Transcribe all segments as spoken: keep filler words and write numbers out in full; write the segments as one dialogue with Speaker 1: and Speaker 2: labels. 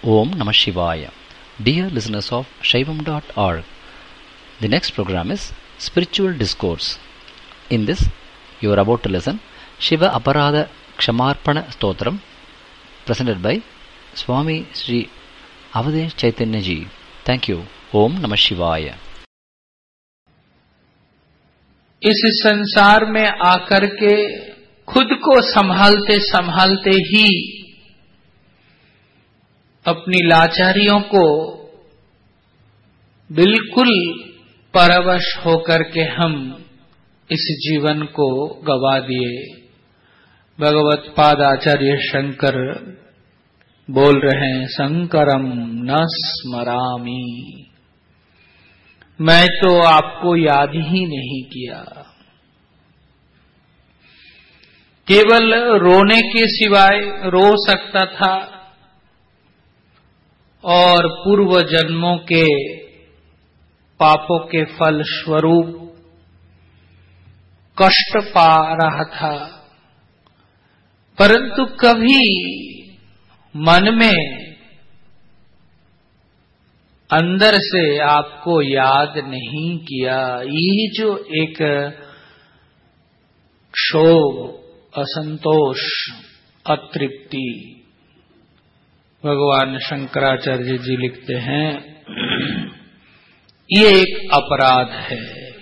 Speaker 1: Om Namah Shivaya. Dear listeners of Shaivam dot org, the next program is Spiritual Discourse. In this, you are about to listen Shiva Aparada Kshamarpana Stotram, presented by Swami Sri Avadesh Chaitanya Ji. Thank you. Om Namah Shivaya.
Speaker 2: इस संसार में आकर के खुद को संभालते संभालते ही अपनी लाचारियों को बिल्कुल परवश होकर के हम इस जीवन को गवा दिए। भगवत पादाचार्य शंकर बोल रहे हैं, शंकरम न स्मरामि, मैं तो आपको याद ही नहीं किया। केवल रोने के सिवाय रो सकता था और पूर्व जन्मों के पापों के फल स्वरूप कष्ट पा रहा था, परंतु कभी मन में अंदर से आपको याद नहीं किया। ये जो एक क्षोभ, असंतोष, अतृप्ति, भगवान शंकराचार्य जी लिखते हैं, ये एक अपराध है।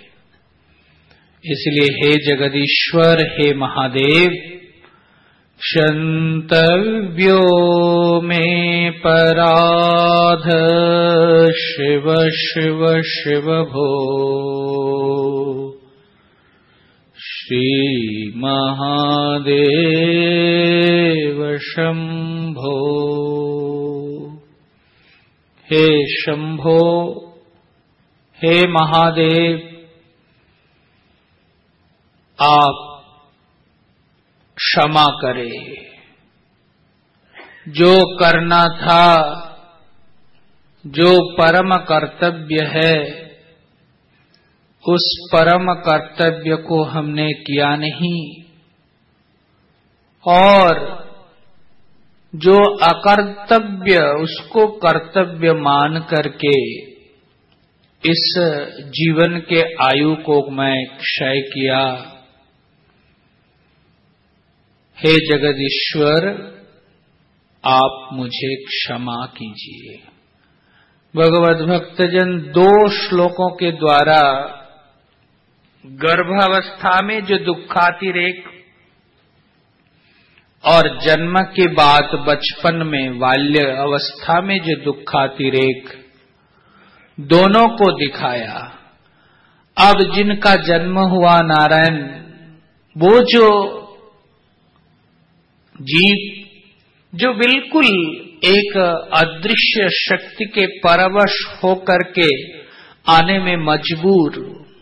Speaker 2: इसलिए हे जगदीश्वर, हे महादेव, क्षन्तव्यो में पराध शिव शिव शिव भो, श्री महादेव शंभो। हे शंभो, हे महादेव, आप क्षमा करें। जो करना था, जो परम कर्तव्य है, उस परम कर्तव्य को हमने किया नहीं, और जो अकर्तव्य उसको कर्तव्य मान करके इस जीवन के आयु को मैं क्षय किया। हे जगदीश्वर, आप मुझे क्षमा कीजिए। भगवत भक्तजन दो श्लोकों के द्वारा गर्भावस्था में जो दुखातिरेक और जन्म के बाद बचपन में, बाल्य अवस्था में जो दुखातिरेक, दोनों को दिखाया। अब जिनका जन्म हुआ नारायण, वो जो जीव जो बिल्कुल एक अदृश्य शक्ति के परवश होकर के आने में मजबूर,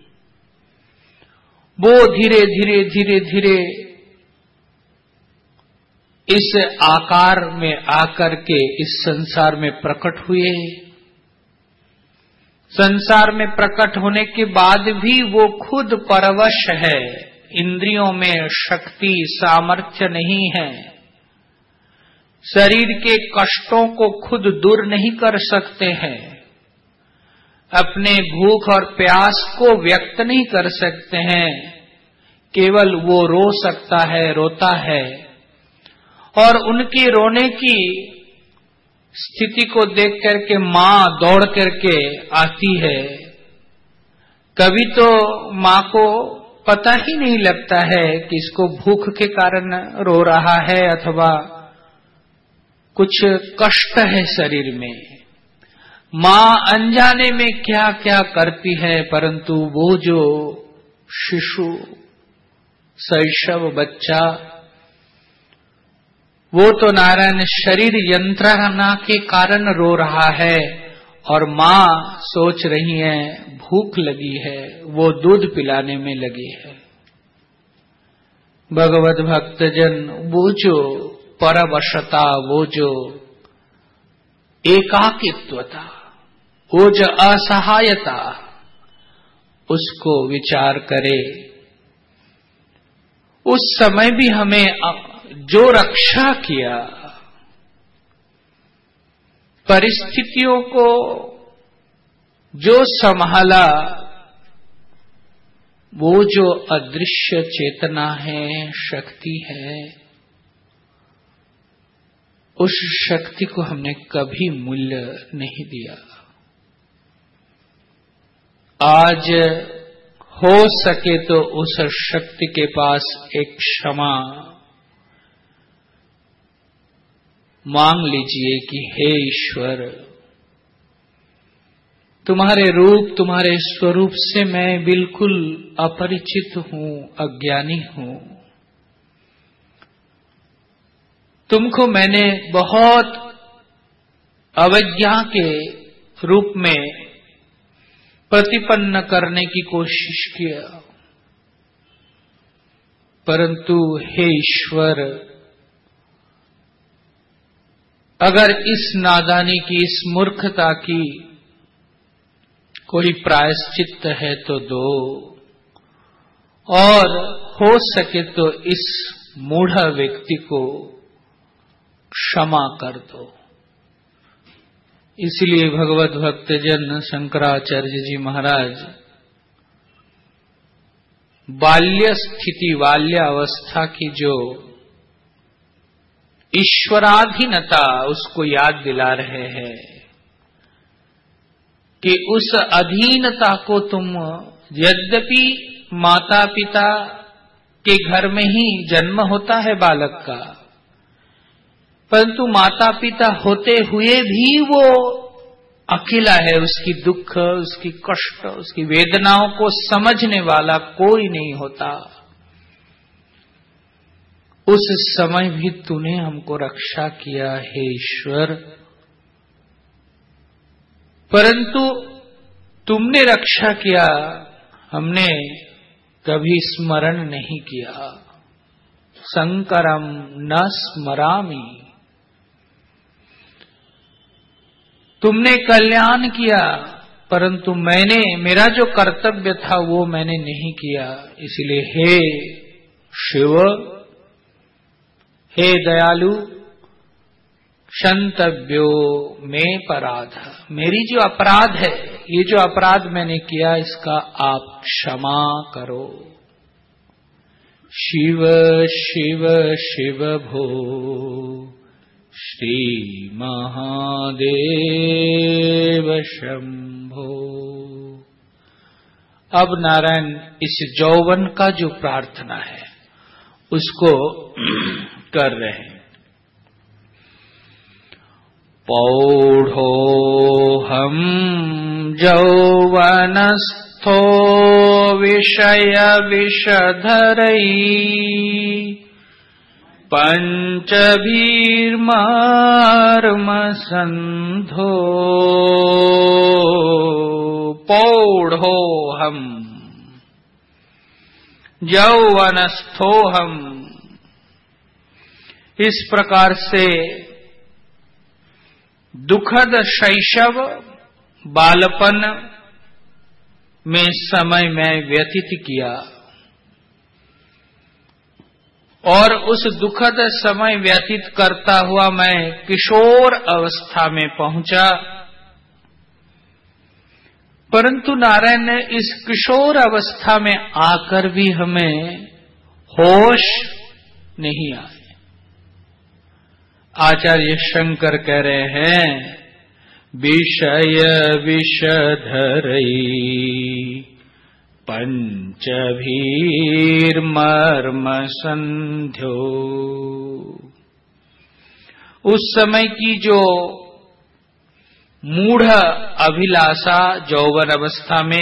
Speaker 2: वो धीरे धीरे धीरे धीरे इस आकार में आकर के इस संसार में प्रकट हुए। संसार में प्रकट होने के बाद भी वो खुद परवश है, इंद्रियों में शक्ति सामर्थ्य नहीं है, शरीर के कष्टों को खुद दूर नहीं कर सकते हैं, अपने भूख और प्यास को व्यक्त नहीं कर सकते हैं, केवल वो रो सकता है, रोता है, और उनकी रोने की स्थिति को देख करके माँ दौड़ करके आती है। कभी तो माँ को पता ही नहीं लगता है कि इसको भूख के कारण रो रहा है अथवा कुछ कष्ट है शरीर में। माँ अनजाने में क्या क्या करती है, परंतु वो जो शिशु, शैशव बच्चा, वो तो नारायण शरीर यंत्रणा के कारण रो रहा है, और माँ सोच रही है भूख लगी है, वो दूध पिलाने में लगी है। भगवत भक्तजन, वो जो परवशता, वो जो एकाकित्वता, वो जो असहायता, उसको विचार करे। उस समय भी हमें जो रक्षा किया, परिस्थितियों को जो संभाला वो जो अदृश्य चेतना है, शक्ति है, उस शक्ति को हमने कभी मूल्य नहीं दिया। आज हो सके तो उस शक्ति के पास एक क्षमा मांग लीजिए कि हे ईश्वर, तुम्हारे रूप, तुम्हारे स्वरूप से मैं बिल्कुल अपरिचित हूं, अज्ञानी हूं। तुमको मैंने बहुत अवज्ञा के रूप में प्रतिपन्न करने की कोशिश किया, परंतु हे ईश्वर, अगर इस नादानी की, इस मूर्खता की कोई प्रायश्चित्त है तो दो, और हो सके तो इस मूढ़ व्यक्ति को क्षमा कर दो। इसलिए भगवत भक्तजन शंकराचार्य जी महाराज बाल्य स्थिति, बाल्य अवस्था की जो ईश्वराधीनता, उसको याद दिला रहे हैं कि उस अधीनता को तुम, यद्यपि माता पिता के घर में ही जन्म होता है बालक का, परंतु माता पिता होते हुए भी वो अकेला है। उसकी दुख, उसकी कष्ट, उसकी वेदनाओं को समझने वाला कोई नहीं होता। उस समय भी तूने हमको रक्षा किया हे ईश्वर, परंतु तुमने रक्षा किया, हमने कभी स्मरण नहीं किया। शंकरम न स्मरामि, तुमने कल्याण किया, परंतु मैंने, मेरा जो कर्तव्य था वो मैंने नहीं किया। इसलिए हे शिव, हे दयालु, क्षंतव्यो में अपराध, मेरी जो अपराध है, ये जो अपराध मैंने किया, इसका आप क्षमा करो। शिव शिव शिव भो श्री महादेव शंभो। अब नारायण इस यौवन का जो प्रार्थना है उसको कर रहे हैं। पौढ़ो हम यौवनस्थो विषय विषधरै पंचभीर्मर्मसंधो। पौढ़ो हम यौवनस्थो हम, इस प्रकार से दुखद शैशव बालपन में समय मैं व्यतीत किया, और उस दुखद समय व्यतीत करता हुआ मैं किशोर अवस्था में पहुंचा। परंतु नारायण ने इस किशोर अवस्था में आकर भी हमें होश नहीं आए। आचार्य शंकर कह रहे हैं, विषय विषधरै पंचभीर्मर्मसंध्यो। उस समय की जो मूढ़ अभिलाषा यौवन अवस्था में,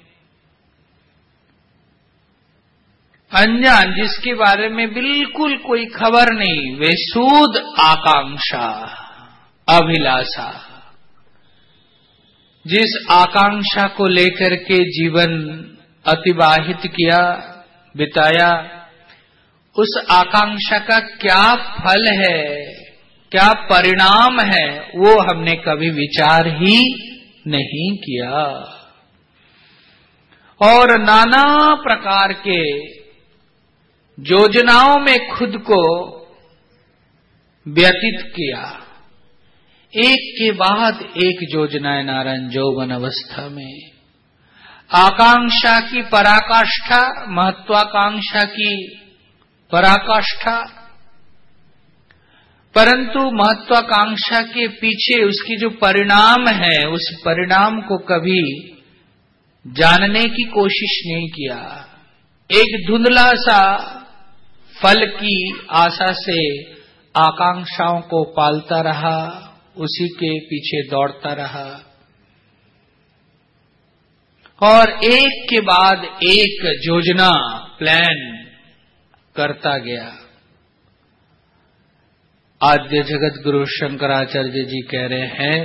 Speaker 2: अनजान, जिसके बारे में बिल्कुल कोई खबर नहीं, वे सूद आकांक्षा, अभिलाषा, जिस आकांक्षा को लेकर के जीवन अतिबाहित किया, बिताया, उस आकांक्षा का क्या फल है, क्या परिणाम है, वो हमने कभी विचार ही नहीं किया। और नाना प्रकार के योजनाओं में खुद को व्यतीत किया। एक के बाद एक योजनाएं नारायण यौवन अवस्था में, आकांक्षा की पराकाष्ठा, महत्वाकांक्षा की पराकाष्ठा, परंतु महत्वाकांक्षा के पीछे उसकी जो परिणाम है उस परिणाम को कभी जानने की कोशिश नहीं किया। एक धुंधला सा फल की आशा से आकांक्षाओं को पालता रहा, उसी के पीछे दौड़ता रहा और एक के बाद एक योजना प्लान करता गया। आद्य जगत गुरु शंकराचार्य जी कह रहे हैं,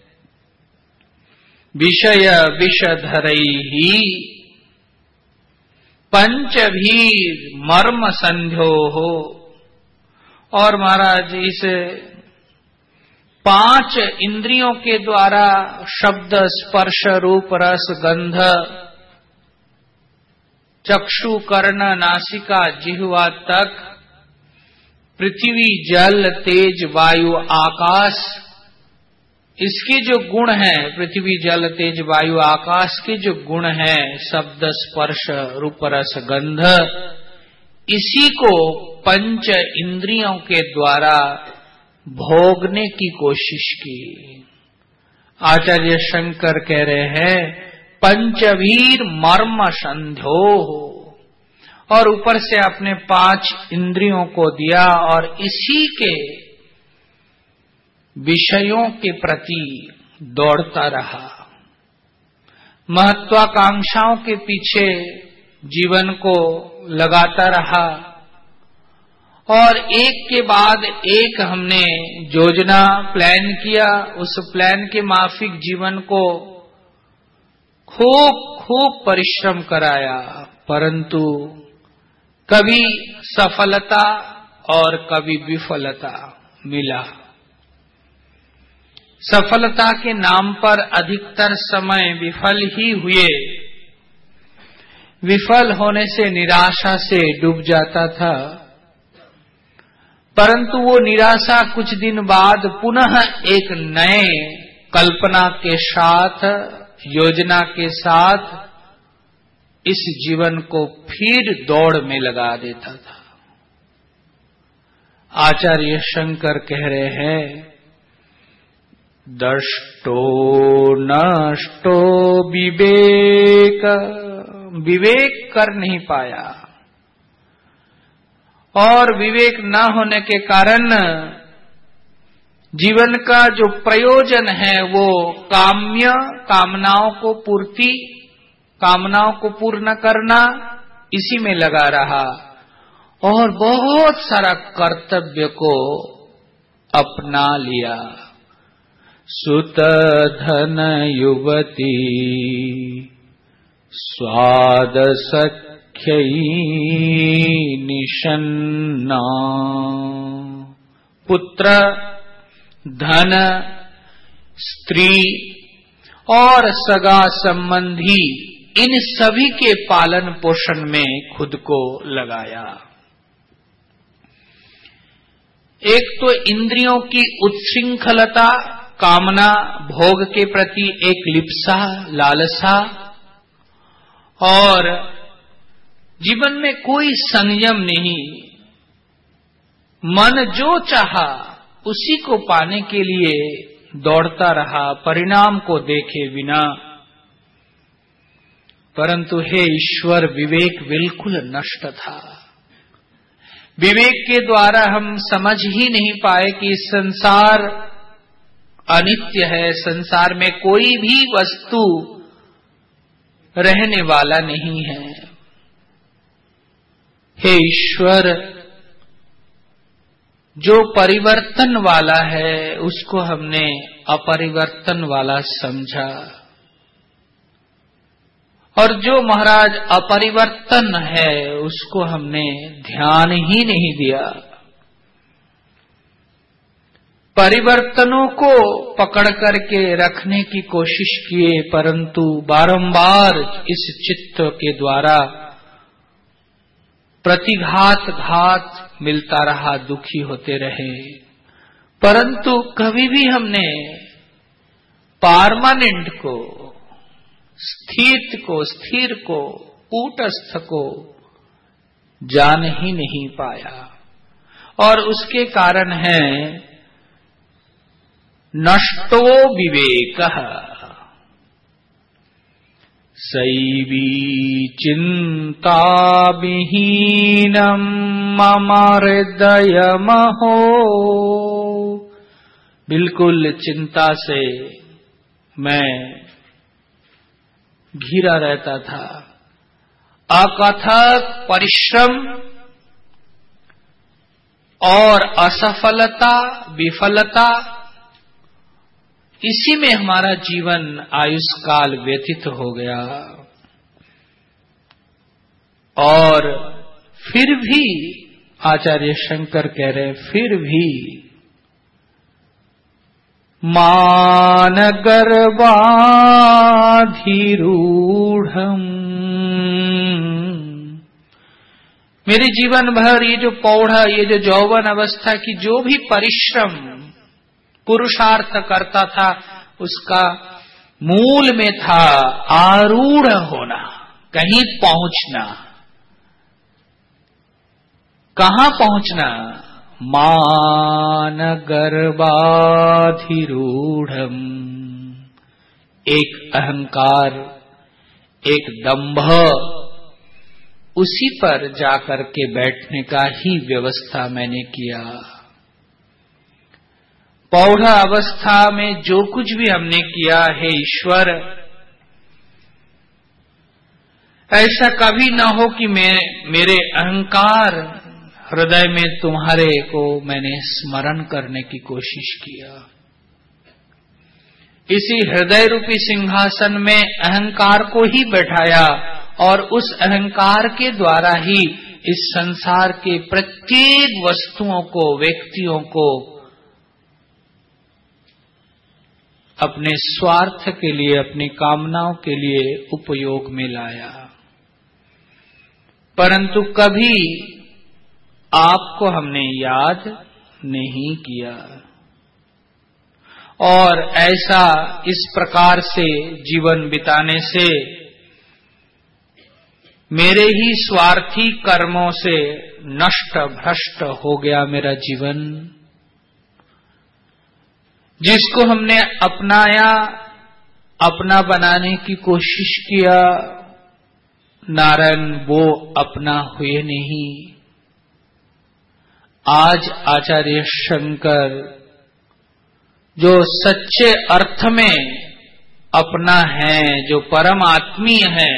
Speaker 2: विषय विषधरई ही पंचभीर मर्म संध्यो हो। और महाराज इस पांच इंद्रियों के द्वारा शब्द स्पर्श रूप रस गंध चक्षु कर्ण नासिका जिह्वा तक पृथ्वी जल तेज वायु आकाश, इसके जो गुण हैं, पृथ्वी जल तेज वायु आकाश के जो गुण हैं, शब्द स्पर्श रूप रस गंध, इसी को पंच इंद्रियों के द्वारा भोगने की कोशिश की। आचार्य शंकर कह रहे हैं, पंचवीर मर्म संध्यो हो, और ऊपर से अपने पांच इंद्रियों को दिया और इसी के विषयों के प्रति दौड़ता रहा। महत्वाकांक्षाओं के पीछे जीवन को लगाता रहा और एक के बाद एक हमने योजना प्लान किया। उस प्लान के माफिक जीवन को खूब खूब परिश्रम कराया, परंतु कभी सफलता और कभी विफलता मिला। सफलता के नाम पर अधिकतर समय विफल ही हुए। विफल होने से निराशा से डूब जाता था, परंतु वो निराशा कुछ दिन बाद पुनः एक नए कल्पना के साथ, योजना के साथ इस जीवन को फिर दौड़ में लगा देता था। आचार्य शंकर कह रहे हैं, दष्टो नष्टो विवेक, विवेक कर नहीं पाया और विवेक न होने के कारण जीवन का जो प्रयोजन है वो काम्य कामनाओं को पूर्ति, कामनाओं को पूर्ण करना, इसी में लगा रहा और बहुत सारा कर्तव्य को अपना लिया। सुत धन युवती स्वाद सख्यई निषन्ना, पुत्र धन स्त्री और सगा संबंधी, इन सभी के पालन पोषण में खुद को लगाया। एक तो इंद्रियों की उच्छृंखलता, कामना, भोग के प्रति एक लिप्सा, लालसा और जीवन में कोई संयम नहीं। मन जो चाहा उसी को पाने के लिए दौड़ता रहा, परिणाम को देखे बिना। परंतु हे ईश्वर, विवेक बिल्कुल नष्ट था। विवेक के द्वारा हम समझ ही नहीं पाए कि संसार अनित्य है, संसार में कोई भी वस्तु रहने वाला नहीं है। हे ईश्वर, जो परिवर्तन वाला है उसको हमने अपरिवर्तन वाला समझा और जो महाराज अपरिवर्तन है उसको हमने ध्यान ही नहीं दिया। परिवर्तनों को पकड़ करके रखने की कोशिश किए, परंतु बारंबार इस चित्त के द्वारा प्रतिघात घात मिलता रहा, दुखी होते रहे। परंतु कभी भी हमने परमानेंट को, स्थित को, स्थिर को, कूटस्थ को जान ही नहीं पाया। और उसके कारण है नष्टो विवेकः सैवी चिंता विहीनम मम हृदयमहो। बिल्कुल चिंता से मैं घिरा रहता था। अकथक परिश्रम और असफलता, विफलता, इसी में हमारा जीवन आयुष्काल व्यतीत हो गया। और फिर भी आचार्य शंकर कह रहे, फिर भी मान गर्वाधिरूढ़म, मेरे जीवन भर ये जो पौधा, ये जो यौवन अवस्था की जो भी परिश्रम पुरुषार्थ करता था, उसका मूल में था आरूढ़ होना, कहीं पहुंचना। कहां पहुंचना? मान गर्वाधिरूढ़म, एक अहंकार, एक दंभ, उसी पर जाकर के बैठने का ही व्यवस्था मैंने किया। पौधा अवस्था में जो कुछ भी हमने किया है ईश्वर, ऐसा कभी न हो कि मैं मेरे अहंकार हृदय में तुम्हारे को मैंने स्मरण करने की कोशिश किया। इसी हृदय रूपी सिंहासन में अहंकार को ही बैठाया और उस अहंकार के द्वारा ही इस संसार के प्रत्येक वस्तुओं को, व्यक्तियों को अपने स्वार्थ के लिए, अपनी कामनाओं के लिए उपयोग में लाया। परंतु कभी आपको हमने याद नहीं किया। और ऐसा इस प्रकार से जीवन बिताने से मेरे ही स्वार्थी कर्मों से नष्ट भ्रष्ट हो गया मेरा जीवन। जिसको हमने अपनाया, अपना बनाने की कोशिश किया, नारायण वो अपना हुए नहीं। आज आचार्य शंकर जो सच्चे अर्थ में अपना है, जो परम आत्मीय है,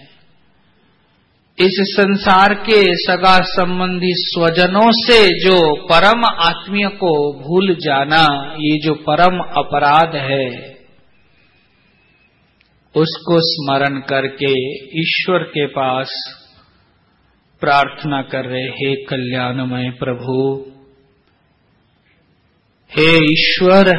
Speaker 2: इस संसार के सगा संबंधी स्वजनों से जो परम आत्मीय को भूल जाना, ये जो परम अपराध है, उसको स्मरण करके ईश्वर के पास प्रार्थना कर रहे, हे कल्याणमय प्रभु, हे ईश्वर,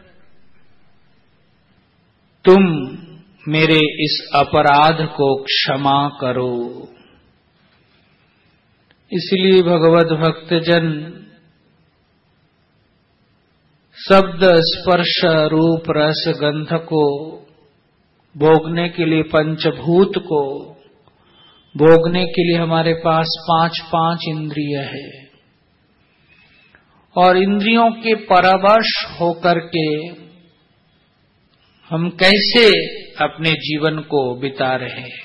Speaker 2: तुम मेरे इस अपराध को क्षमा करो। इसलिए भगवत भक्तजन शब्द, स्पर्श, रूप, रस, गंध को भोगने के लिए, पंचभूत को भोगने के लिए हमारे पास पांच पांच इंद्रिय है। और इंद्रियों के परवश होकर के हम कैसे अपने जीवन को बिता रहे हैं।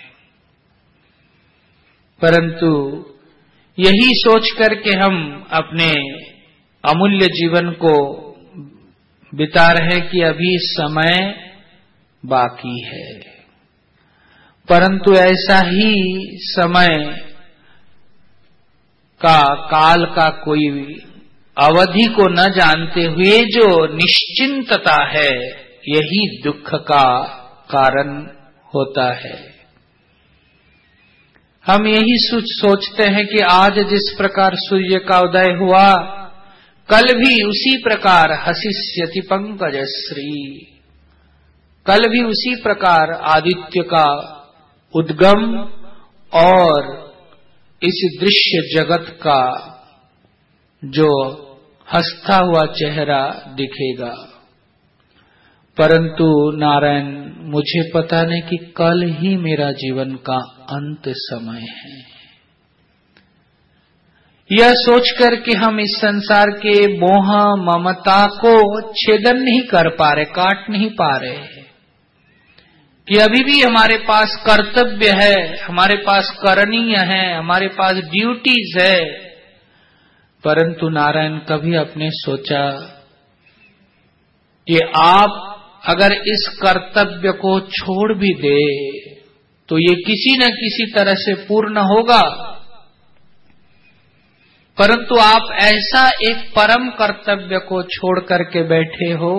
Speaker 2: परंतु यही सोच करके हम अपने अमूल्य जीवन को बिता रहे कि अभी समय बाकी है। परंतु ऐसा ही समय का, काल का कोई अवधि को न जानते हुए जो निश्चिंतता है, यही दुख का कारण होता है। हम यही सोचते हैं कि आज जिस प्रकार सूर्य का उदय हुआ, कल भी उसी प्रकार हसिष्यति पंकजश्री, कल भी उसी प्रकार आदित्य का उद्गम और इस दृश्य जगत का जो हंसता हुआ चेहरा दिखेगा। परंतु नारायण, मुझे पता नहीं कि कल ही मेरा जीवन का अंत समय है। यह सोचकर कि हम इस संसार के मोह ममता को छेदन नहीं कर पा रहे, काट नहीं पा रहे, कि अभी भी हमारे पास कर्तव्य है, हमारे पास करणीय है, हमारे पास ड्यूटीज है। परंतु नारायण, कभी आपने सोचा कि आप अगर इस कर्तव्य को छोड़ भी दे तो ये किसी न किसी तरह से पूर्ण होगा, परंतु आप ऐसा एक परम कर्तव्य को छोड़ करके बैठे हो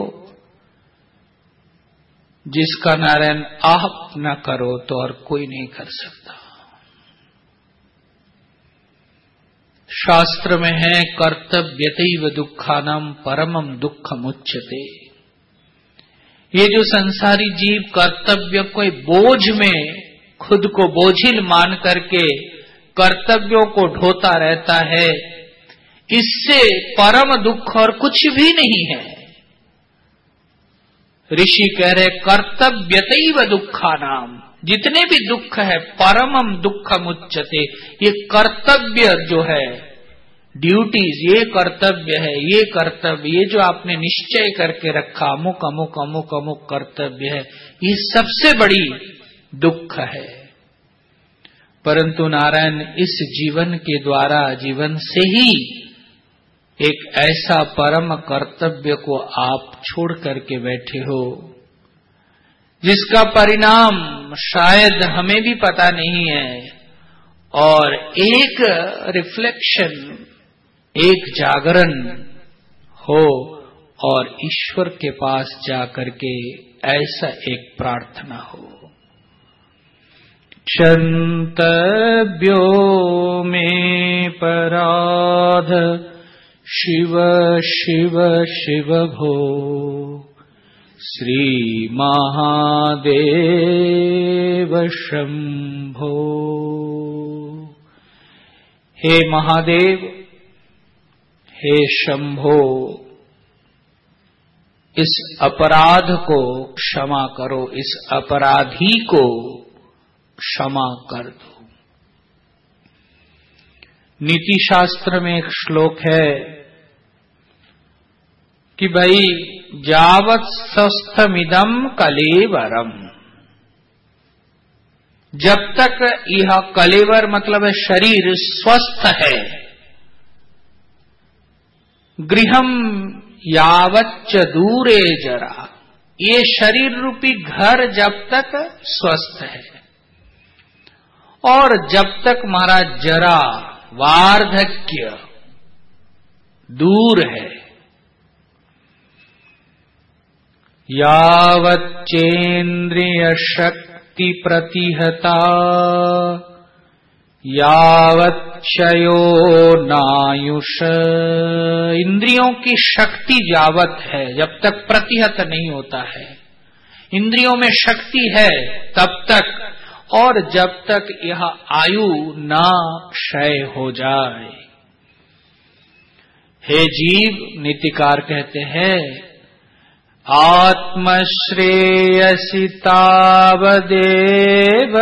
Speaker 2: जिसका नारायण आप न करो तो और कोई नहीं कर सकता। शास्त्र में है, कर्तव्यतैव दुःखानां परमं दुःखमुच्यते। ये जो संसारी जीव कर्तव्य को बोझ में खुद को बोझिल मान करके कर्तव्यों को ढोता रहता है, इससे परम दुख और कुछ भी नहीं है। ऋषि कह रहे, कर्तव्यतैव दुःखानां, जितने भी दुख है परमम दुःखमुच्यते। ये कर्तव्य जो है, ड्यूटीज, ये कर्तव्य है, ये कर्तव्य, ये जो आपने निश्चय करके रखा, अमुक अमुक अमुक अमुक कर्तव्य है, ये सबसे बड़ी दुख है। परंतु नारायण, इस जीवन के द्वारा, जीवन से ही एक ऐसा परम कर्तव्य को आप छोड़ करके बैठे हो जिसका परिणाम शायद हमें भी पता नहीं है, और एक रिफ्लेक्शन, एक जागरण हो और ईश्वर के पास जाकर के ऐसा एक प्रार्थना हो। क्षन्तव्यो मे पराध शिव शिव शिव भो, श्री महादेव शंभो। हे महादेव, हे शंभो, इस अपराध को क्षमा करो, इस अपराधी को क्षमा कर दो। नीति शास्त्र में एक श्लोक है कि भाई, जावत् स्वस्थमिदं कलेवरम, जब तक यह कलेवर मतलब शरीर स्वस्थ है, गृहम यावच्च दूरे जरा, ये शरीर रूपी घर जब तक स्वस्थ है, और जब तक महाराज जरा, वार्धक्य दूर है, यावच्चेन्द्रिय शक्ति प्रतिहता यावच्छयो नायुष, इंद्रियों की शक्ति जावत है, जब तक प्रतिहत नहीं होता है, इंद्रियों में शक्ति है तब तक, और जब तक यह आयु ना क्षय हो जाए। हे जीव, नीतिकार कहते हैं, आत्मश्रेयसि तावदेव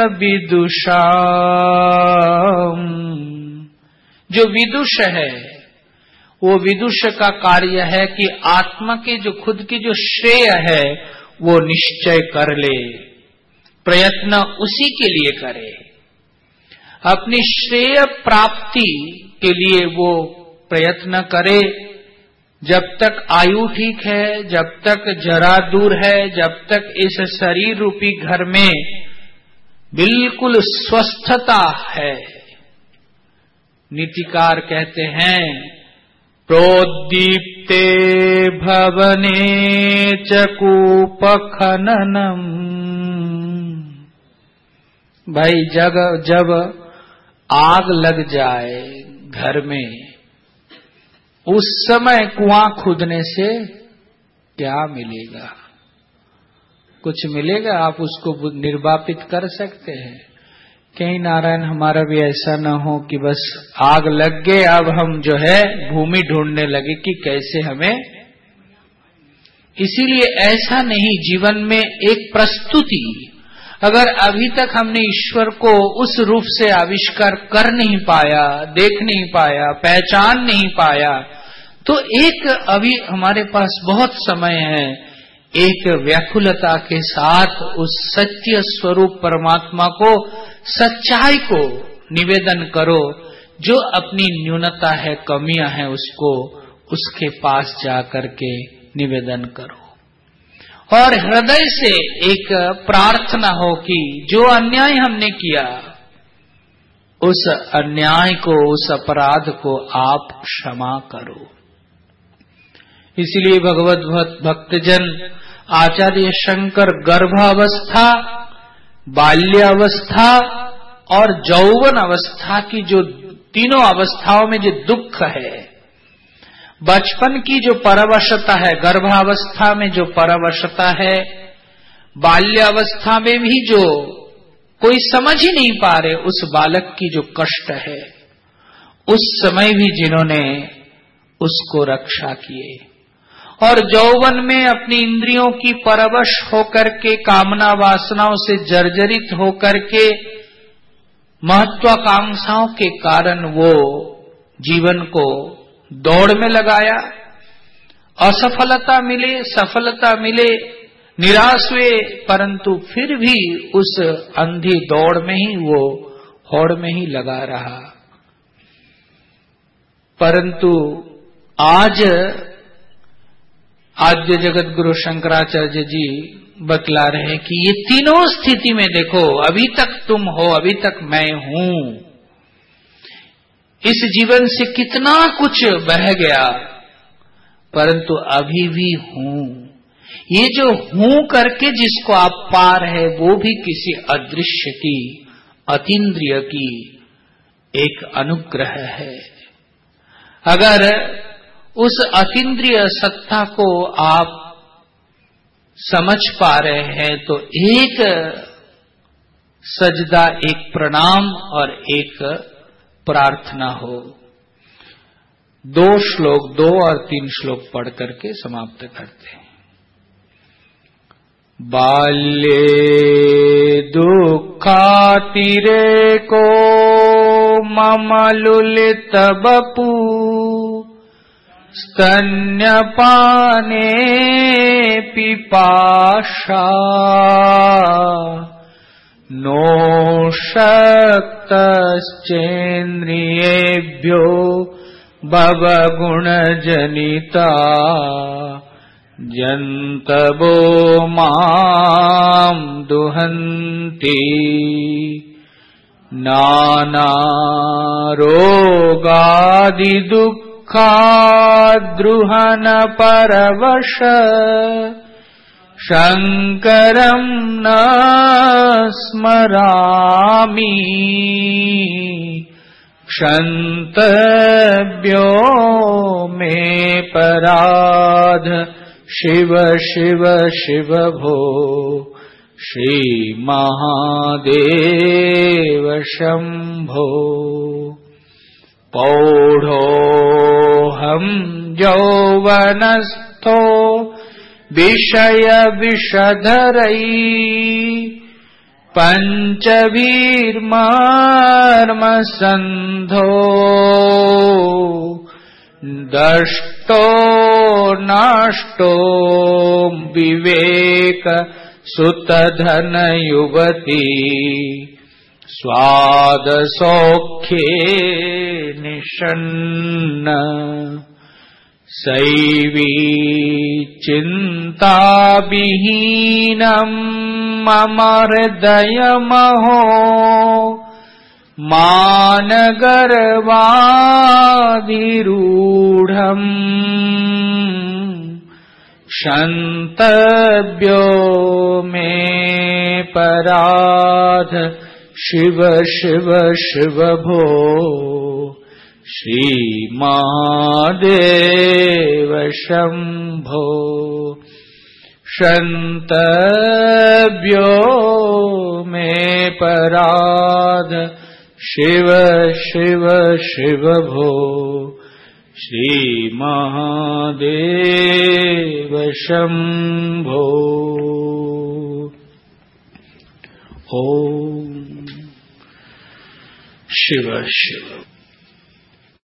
Speaker 2: विदुषाम्, जो विदुष है वो विदुष का कार्य है कि आत्मा के जो खुद की जो श्रेय है वो निश्चय कर ले, प्रयत्न उसी के लिए करे, अपनी श्रेय प्राप्ति के लिए वो प्रयत्न करे। जब तक आयु ठीक है, जब तक जरा दूर है, जब तक इस शरीर रूपी घर में बिल्कुल स्वस्थता है, नीतिकार कहते हैं, प्रोद्दीप्ते भवने च कूप खननम, भाई जग जब आग लग जाए घर में, उस समय कुआं खोदने से क्या मिलेगा? कुछ मिलेगा? आप उसको निर्वापित कर सकते हैं, कहीं नारायण हमारा भी ऐसा न हो कि बस आग लग गए, अब हम जो है भूमि ढूंढने लगे कि कैसे हमें। इसीलिए ऐसा नहीं, जीवन में एक प्रस्तुति, अगर अभी तक हमने ईश्वर को उस रूप से आविष्कार कर नहीं पाया, देख नहीं पाया, पहचान नहीं पाया, तो एक अभी हमारे पास बहुत समय है, एक व्याकुलता के साथ उस सत्य स्वरूप परमात्मा को, सच्चाई को निवेदन करो। जो अपनी न्यूनता है, कमियां हैं, उसको उसके पास जाकर के निवेदन करो और हृदय से एक प्रार्थना हो कि जो अन्याय हमने किया, उस अन्याय को, उस अपराध को आप क्षमा करो। इसलिए भगवत भक्तजन आचार्य शंकर गर्भावस्था, बाल्यावस्था और यौवन अवस्था की जो तीनों अवस्थाओं में जो दुख है, बचपन की जो परवशता है, गर्भावस्था में जो परवशता है, बाल्यावस्था में भी जो कोई समझ ही नहीं पा रहे उस बालक की जो कष्ट है, उस समय भी जिन्होंने उसको रक्षा किए, और यौवन में अपनी इंद्रियों की परवश होकर के, कामना वासनाओं से जर्जरित होकर के, महत्वाकांक्षाओं के कारण वो जीवन को दौड़ में लगाया, असफलता मिले, सफलता मिले, निराश हुए, परंतु फिर भी उस अंधी दौड़ में ही वो होड़ में ही लगा रहा। परंतु आज आद्य जगत गुरु शंकराचार्य जी बतला रहे कि ये तीनों स्थिति में देखो, अभी तक तुम हो, अभी तक मैं हूं, इस जीवन से कितना कुछ बह गया, परंतु अभी भी हूं। ये जो हूं करके जिसको आप पा रहे, वो भी किसी अदृश्य की, अतीन्द्रिय की एक अनुग्रह है। अगर उस अतीन्द्रिय सत्ता को आप समझ पा रहे हैं तो एक सजदा, एक प्रणाम और एक प्रार्थना हो। दो श्लोक, दो और तीन श्लोक पढ़ करके समाप्त करते हैं। बाल्ये दुःखातिरेको मम लुलित बपू स्तन्यपाने पिपाशा नो शक्तश्चेन्द्रियेभ्यो भवगुणजनिता जन्तवो मां दुहन्ति नानारोगादिदुःखाद्रुहन परवश शंकरं न स्मरामि क्षन्तव्यो मे पराध शिव शिव शिव भो श्री महादेव शंभो। पौढ़ोऽहं यौवनस्थो विषय विषधरै पंचवीर्मर्मसन्धो दष्टो नष्टो विवेक सुतधन युवती स्वाद सौख्ये निषण्ण सैवी चिन्ताविहीनं मम हृदयमहो मानगर्वाधिरूढम् क्षन्तव्यो मे पराध शिव शिव शिव भो श्री महादेव शंभो। क्षन्तव्यो मे पराध शिव शिव शिव भो श्री महादेव शंभो। ओम शिव शिव।